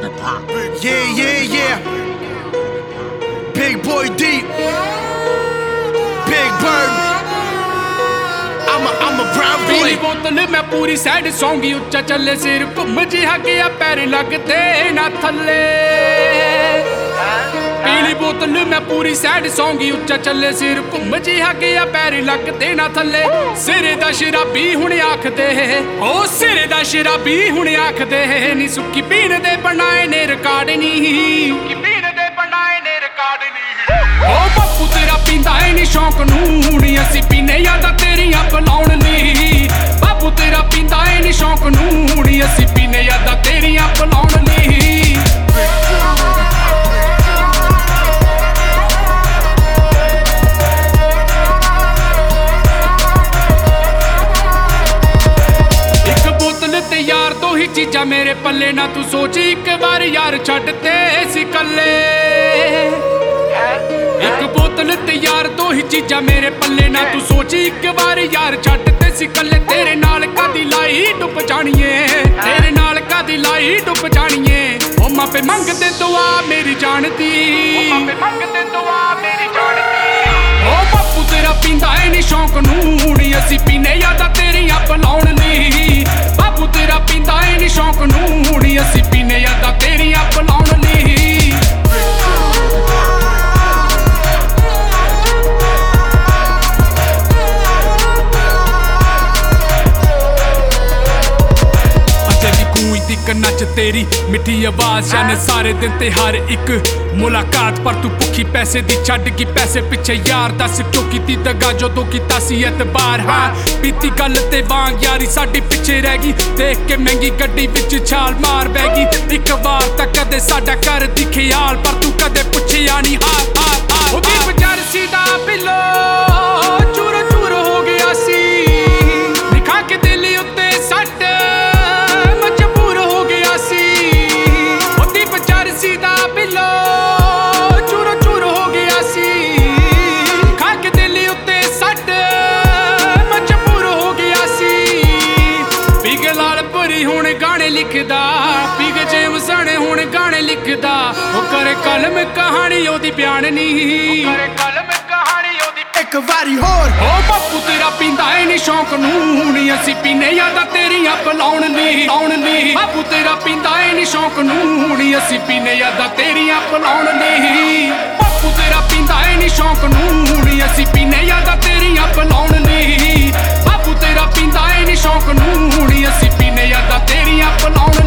Yeah. Big boy deep. Big bird. I'm a brown boy. पीली बोतल मैं पूरी सैड सौंगी उच्चा चले सिर घुम जिहा गया पैर लगते ना थल्ले। पीली बोतल मैं पूरी सैड सौंगी उच्चा चले सिर घुम जिहा गया पैर लगते ना थल्ले। सिरे दा शराबी हुण आखदे ओ सिरे दा शराबी हुण आखदे नी सुक्की पीन दे बनाए ने रिकार्ड नी सुक्की पीन दे बनाए ने रिकार्ड नी। ओ बापू तेरा पींदा है नी शौक नूं नी असी पीने यादा तेरियां बुलाउण नी। बापू तेरा पींदा है नी शौक नूं नी असी पीने यादा तेरियां बुलाउण नी। यार दो ही चीजा मेरे पल्ले ना तू सोची एक बार यार छड्ड ते सी कल्ले। एक बोतल ते यार दो ही चीजा मेरे पल्ले ना तू सोची एक बार यार छड्ड ते सी कल्ले। तेरे नाल कदी लाई डुब जानिए तेरे नाल कदी लाई डुब जानिए। ओ मापे मंगदे दुआ मेरी जान दी मंगदे दुआ मेरी जान दी। ओ बापू तेरा पींदा है नी शौक नूं नी असी पीने यादा तेरियां बुलाउण नी। बापू तेरा पींदा है नी शौक नूं नी असी पीने यादा तेरियां बुलाउण नी। नच तेरी मिठी आवाज जाने सारे दिन ते हर एक मुलाकात पर तू भुखी पैसे दी छड्ड की पैसे पिछे यार दस क्यों कीती दगा जदों कीता सी एतबार। हाँ बीती गल ते वांग यारी साडी पिछे रह गई देख के महंगी गड्डी विच छाल मार बह गई। एक बार तक कदे साडा कर दी ख्याल पर तू कदे पुछया नी हाल ओदी बजार सीधा बिलो चूर चूर हो गया सी दिखा के दिल उत्ते सट सीधा बिलो चूर चूर हो गया सी खा के दिल उत्ते सट मजबूर हो गया सी। पिग लाल भरी हुण गाने लिखदा पिग जेमसन हुण गाने लिखदा ओ करे कलम कहानी ओदी बयान नी करे कलम कहानी ओदी एक वारी होर। ओ बापू तेरा पींदा है नी शौक नूं नी असी पीने यादा तेरियां बुलाउण नी। बापू तेरा पींदा है नी शौक नूं नी असी पीने यादा तेरियां बुलाउण नी। बापू तेरा पींदा है नी शौक नूं नी असी पीने यादा तेरियां बुलाउण नी। बापू तेरा पींदा है नी शौक नूं नी असी पीने यादा तेरियां बुलाउण